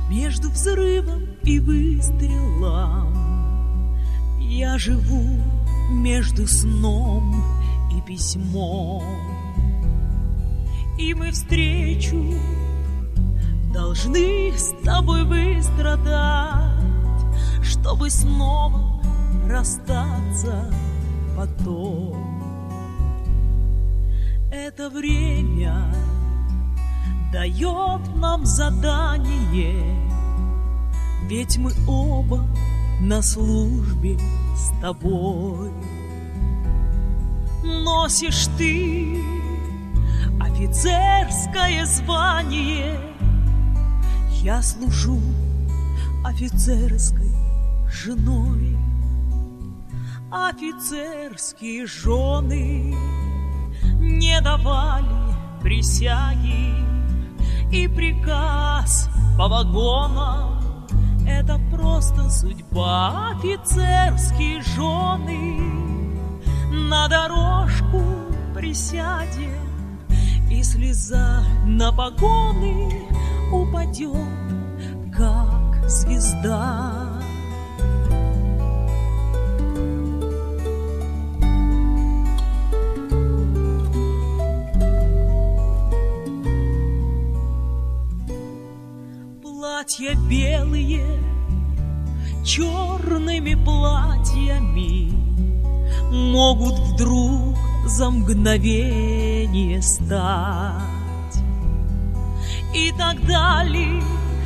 Между взрывом и выстрелом я живу между сном и письмом. И мы встречу должны с тобой выстрадать, чтобы снова расстаться потом. Это время дает нам задание, ведь мы оба на службе с тобой. Носишь ты офицерское звание, я служу офицерской женой. Офицерские жены не давали присяги, и приказ по вагонам — это просто судьба. Офицерские жены на дорожку присядем, и слеза на погоны упадет, как звезда. Платья белые черными платьями могут вдруг за мгновение стать. И тогда лишь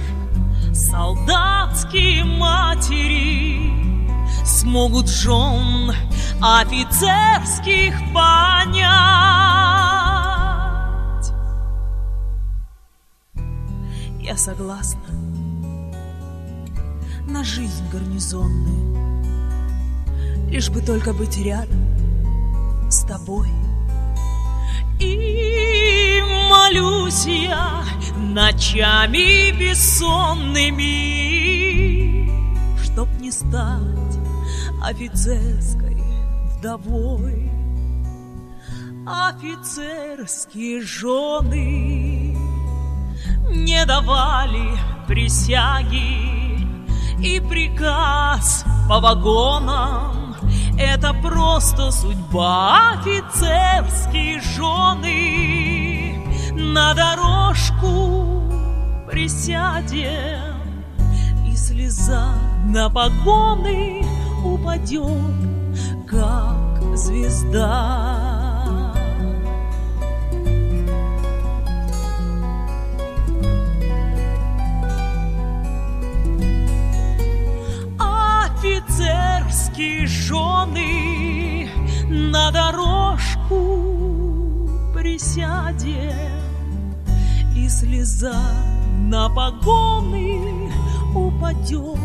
солдатские матери смогут жен офицерских понять. Я согласна на жизнь гарнизонную, лишь бы только быть рядом с тобой. И молюсь я ночами бессонными, чтоб не стать офицерской вдовой. Офицерские жены не давали присяги, и приказ по вагонам — это просто судьба. Офицерские жены на дорожку присядем, и слеза на погоны упадет, как звезда. Офицерские жены на дорожку присядем, и слеза на погоны упадет,